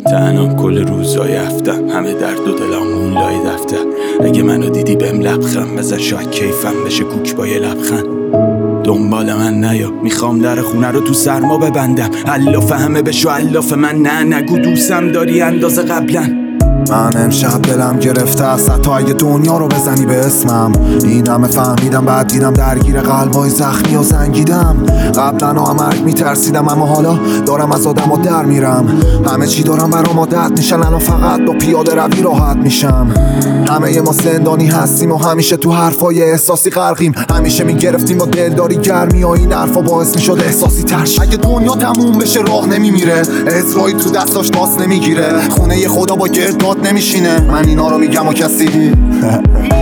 تنهام کل روزای هفتم، همه درد و دلامون لای دفتر. اگه منو دیدی بهم لبخند بزن، شاید کیفم بشه کوک با یه لبخند. دنبال من نیا، میخوام در خونه رو تو سرما ببندم. الاف همه بشو الاف من، نه نگو دوستم داری اندازه قبلا. من امشب دلم گرفته است حتی اگه دنیا رو بزنی به اسمم. این همه فهمیدم بعد دیدم درگیر قلبای زخمی و زنگیدم. قبلا مرگ میترسیدم اما حالا دارم از آدم در میرم. همه چی دارم برام عادت میشن، الان فقط با پیاده روی راحت میشم. همه ما زندانی هستیم و همیشه تو حرفای احساسی غرقیم. همیشه میگرفتیم با دلداری گرمی و این حرفا باعث میشد احساسی ترش. اگه دنیا تموم بشه راه نمیمیره، اسرائیل تو دستاش باس نمیگیره، خونه خدا با گرداد نمیشینه. من اینا رو میگم و کسی میرم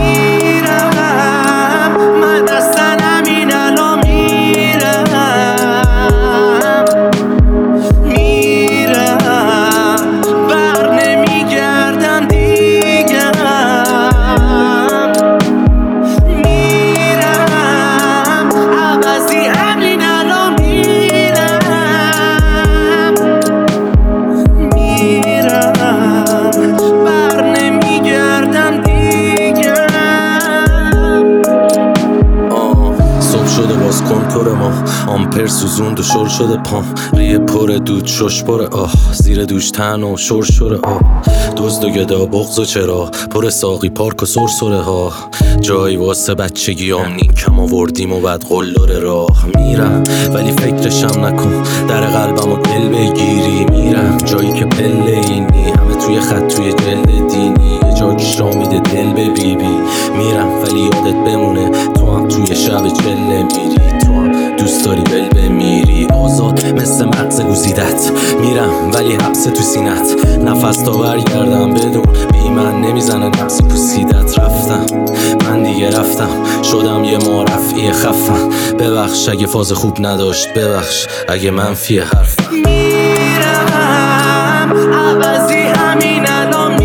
من اصلا همین الان میرم بر نمیگردم دیگه. میرم عوضی همین الان شده باز کنتور ما، آمپر سوزوند و شل شده پام. ریه پر دود شش پره زیر دوش تن و شرشره دزد و گدا بغض و چرا پر ساقی پارک و سرسره ها. جایی واسه بچگیام نیکم آوردیم و بعد قلدر راه. میرم ولی فکرشم نکن، در قلبم و دل بگیری. میرم جایی که پله اینی، همه توی خط توی جلد دینی. یه جاکش را میده دل به بیبی. میرم ولی یادت بمونه تو هم توی شب چله میری. تو هم دوست داری بل بمیری، آزاد مثل مغز گوزیدت. میرم ولی حبس تو سینت، نفس تا برگردم بدون بی من نمیزنه نفسی پوسیدت. رفتم من دیگه رفتم، شدم یه معرفی خفم. ببخش اگه فاز خوب نداشت، ببخش اگه منفی حرفم. میرم عوضی همین الان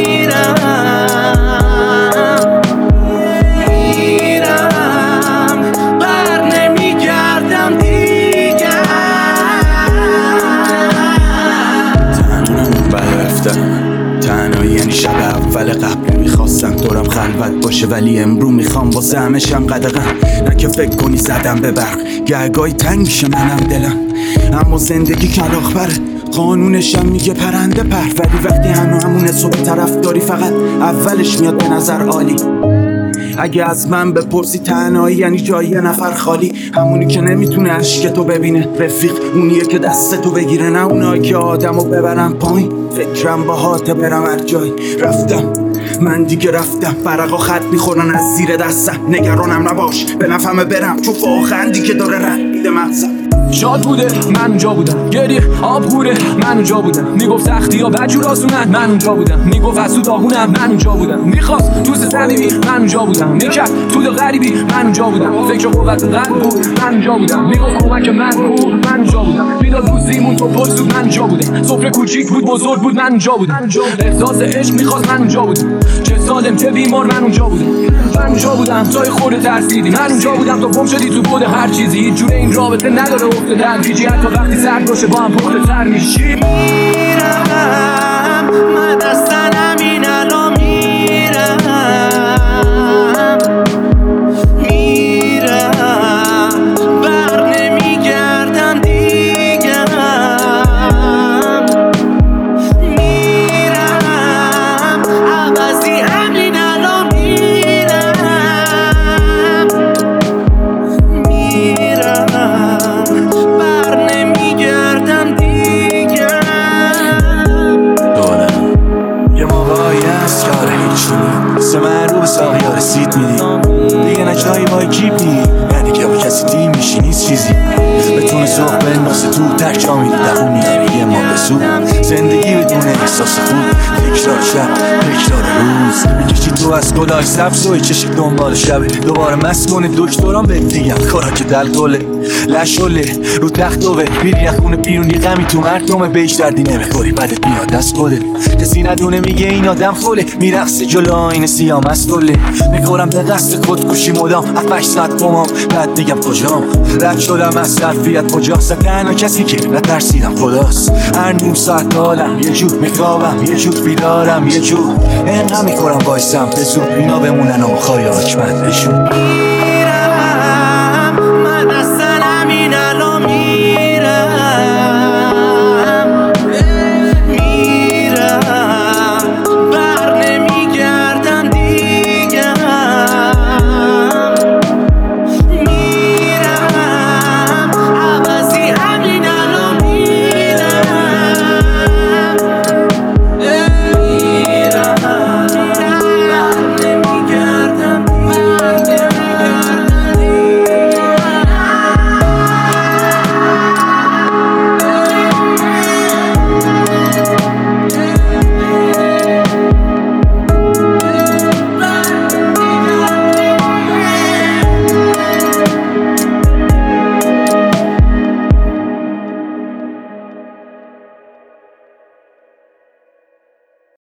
تنهایی یعنی شب اول قبل میخواستم دورم خلوت باشه، ولی امرو میخوام واسه همشم قدغن. نه که فکر کنی زدم به برق، گهگاهی تنگ میشه منم دلم. اما زندگی کلاغ‌بره، قانونشم میگه پرنده پر. ولی وقتی همونه صبح طرف داری فقط اولش میاد به نظر عالی. اگه از من بپرسی تنهایی یعنی جای یه نفر خالی، همونی که نمیتونه عشقتو ببینه. رفیق اونیه که دستتو بگیره، نه اونایی که آدمو ببرن پایین. فکرم باهاته برم هر جای. رفتم من دیگه رفتم، برقا خط میخورن از زیر دستم. نگرانم نباش به نفهمه برم، چون فاخندی که داره رد میده مغزم. شاد بوده من اونجا بودم، گریه آب خوره من اونجا بودم. میگفت سختی ها بدجور آسونن من اونجا بودم. میگفت از تو داغونم من اونجا بودم. میخواست دوست صمیمی من اونجا بودم. میکرد تو دل غریبی من اونجا بودم. فکر قوت قلب بود من اونجا بودم. میگفت کمک من بود من اونجا بودم. میداد روزیمون تو پرسود من اونجا بودم. سفره کوچیک بود بزرگ بود من اونجا بودم. احساس عشق میخواست من اونجا بودم. چه سالم چه بیمار من اونجا بودم. من اونجا بودم تا خورده ترسیدی. من اونجا بودم تا گم شدی تو بود هر چیزی. هیچ جوره این رابطه نداره افته در پیچی، حتی وقتی سرد باشه با هم پخته تر میشی. میرم من اصلا همین الان میرم بر نمیگردم دیگه. میرم عوضی همین الان سه من رو به ساقی ها رسید میدی دیگه، نه جایی با کیپی یعنی که با کسی دیم میشی نیست چیزی. بتونه سوق به ناسه تو تک جا میدی دوونی یه ما بسو. زندگی بدون احساس خوب، تکرار شب تکرار روز. میکشی تو از گلاش سبز و چشی دنبال شبه. دوباره مست کنه دکتران بهت دیگم کارا که دل گله. لشله رو تخت دوه میری از خونه بیرون یه غمی تو مردمه بهش دردی نمیخوری بدت میاد دست خودت کسی ندونه میگه این آدم خوله میرقصه جلو آینه سیام از طله میخورم به قصد خودکشی مدام 7-8 ساعت قمام بعد میگم کجام رد شدم از ظرفیت کجاست تنها کسی که نترسیدم خداست هر نیم ساعت حالم یه جور میخوابم یه جور بیدارم یه جور انقدر میخورم وایسم به زور اینا بمونن و خواهی حاکمت بشون